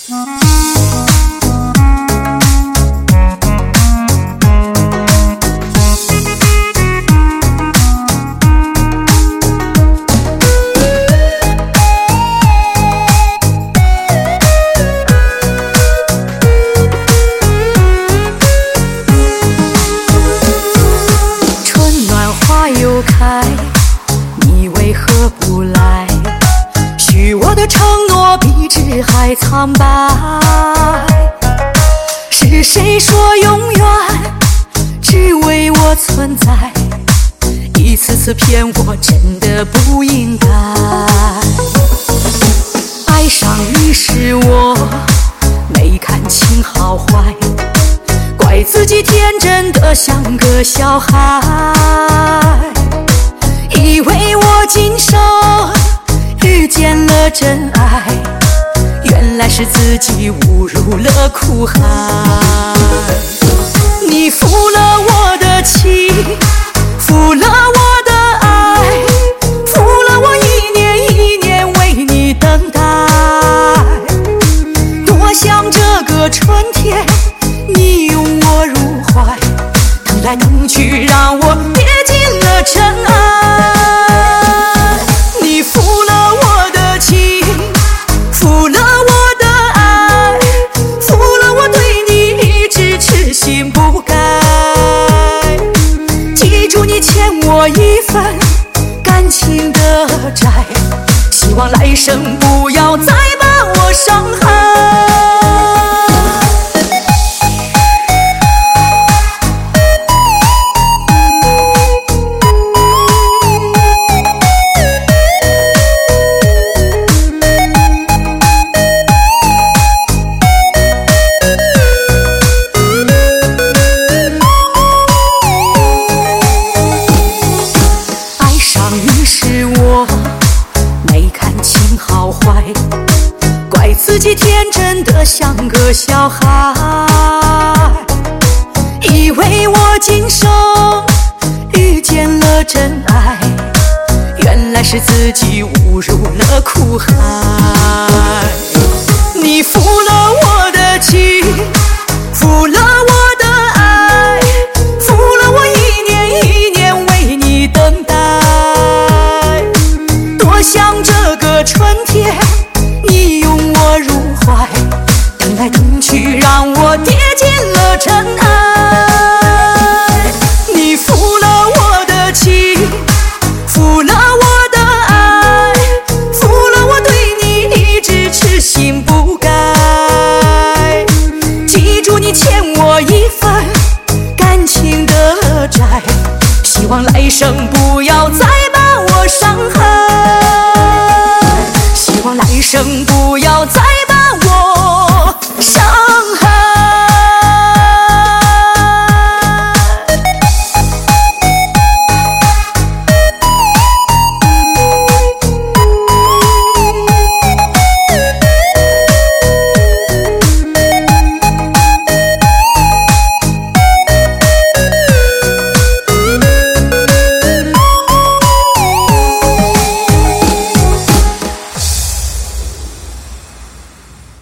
春暖花又开，你为何不来？许我的承诺比纸还苍白。是谁说永远只为我存在？一次次骗我，真的不应该。爱上你是我没看清好坏，怪自己天真的像个小孩，以为我今生遇见了真爱，原来是自己误入了苦海。你负了我的情，负了我的爱，负了我一年一年为你等待。多想这个春天你拥我入怀，等来等去让我跌进了尘埃。你负了我的情，负了我的爱，负了我对你一直痴心不改。记住你欠我一份感情的债，希望来生不要再把我伤害。自己天真的像个小孩，以为我今生遇见了真爱，原来是自己误入了苦海。你负了我的情，负了我的爱，负了我一年一年为你等待。多想这个春天你拥我入怀，等来等去让我跌进了尘埃。你负了我的情，负了我的爱，负了我对你一直痴心不改。记住你欠我一份感情的债，希望来生